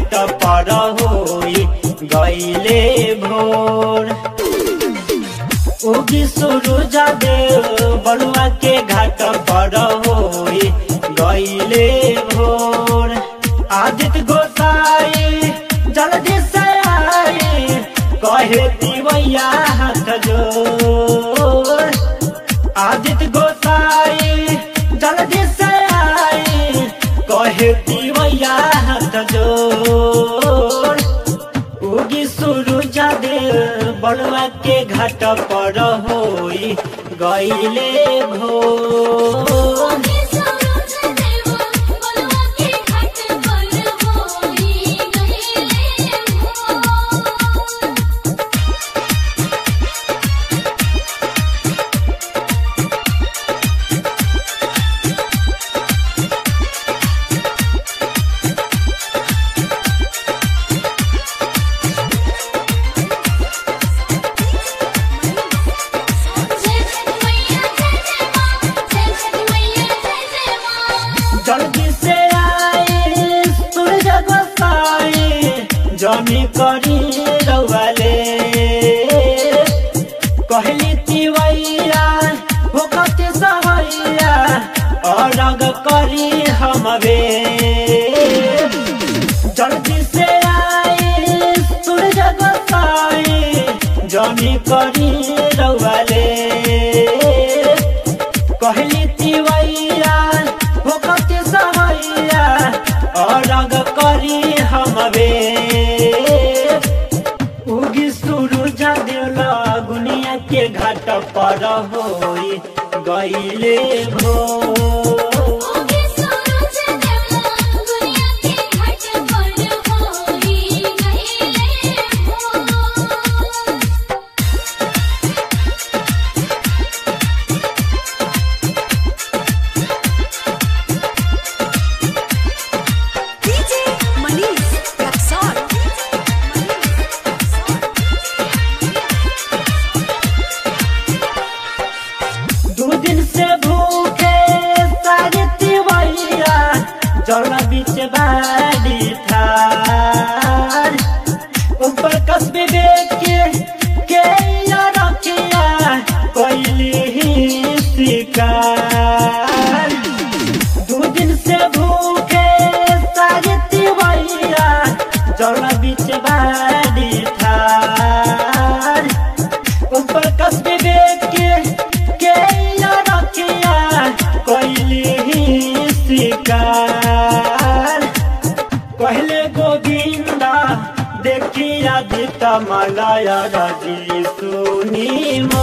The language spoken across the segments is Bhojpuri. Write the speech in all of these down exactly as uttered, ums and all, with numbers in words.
घाट पर होई गईले भोर। उगी सूरज देव बलुआ के घाट पर होई गईले भोर। आदित्य गोसाई जल्दी से आई कहे दिवैया हाथ जोड़। आदित्य गोसाई जल्दी से आई कहे दिवैया हाथ जोड़। उगी सूरज देव बलुआ के घाट पर होई गईले भोर। जल्दी से आए सूरज गोसाई जमी करी रवाले। कहली तिवैया भोकत सहैया अरग करी हमवे। जल्दी से आए सूरज गोसाई जमी करी रवाले। कहली तिवैया भोकत सहैया अरग करी हमवे। उगी सूरज देवला गुनिया के घाट पर होई गईले भोर। दो दिन से भूखे सारी तिवैया जल बीच बाड़ी थार। ऊपर कसबे के के रखिया कोयली ही शिकार। दो दिन से भूखे सारी तिवैया जल बीच बाड़ी थार। ऊपर कसबे के कोयली ही शिकार। कहले गोविंदा देखिया दिता मलाया राजी सुनी मो।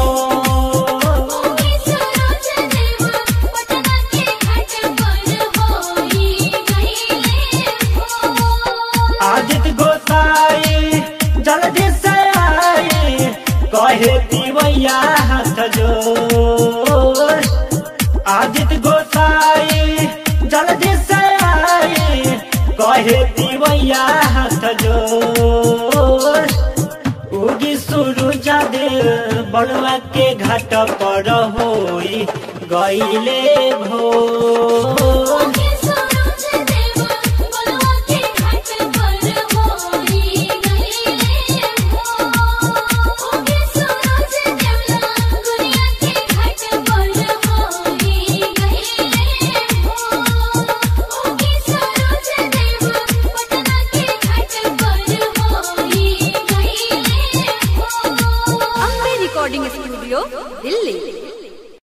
आदित्य गोसाई जल्दी से आई कहे दिवैया हाथ जोड़। आदित्य गोसाई जल्दी से आई कहे दिवैया हाथ जोड़। उगी सूरज देव बलुआ के घाट पर होई गईले भोर।